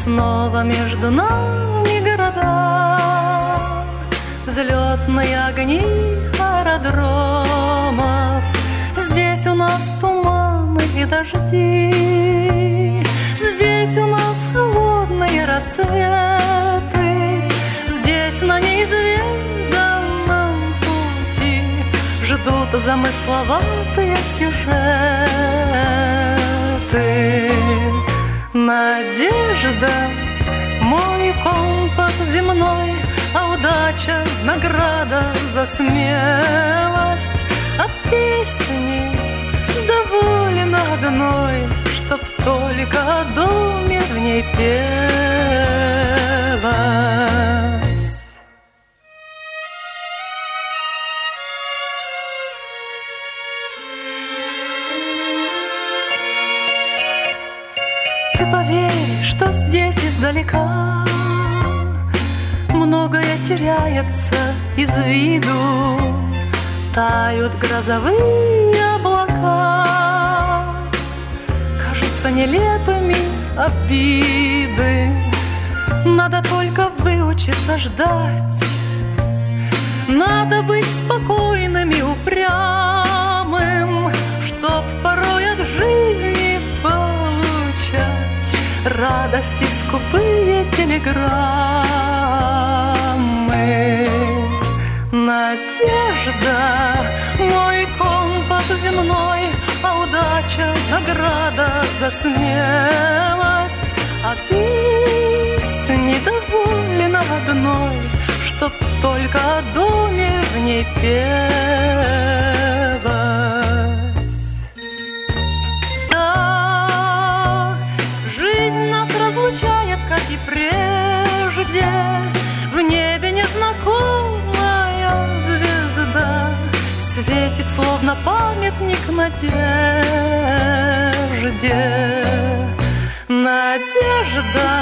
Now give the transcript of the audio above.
снова между нами города, взлетные огни аэродромов. Здесь у нас туманы и дожди, здесь у нас холодные рассветы, здесь на неизведанном пути ждут замысловатые сюжеты. Надежда, мой компас земной, а удача — награда за смелость. А песни доволен одной, чтоб только о доме в ней пелось. Ты поверь, что здесь издалека многое теряется из виду, тают грозовые облака, кажутся нелепыми обиды. Надо только выучиться ждать, надо быть спокойным и упрямым, чтоб порой от жизни получать радости скупые телеграммы. Надежда, мой компас земной, а удача — награда за смелость. А песни доволен одной, чтоб только о доме в ней пелось. Да, жизнь нас разлучает, как и прежде, в небе незнакомая звезда светит, словно памятник надежде. Надежда,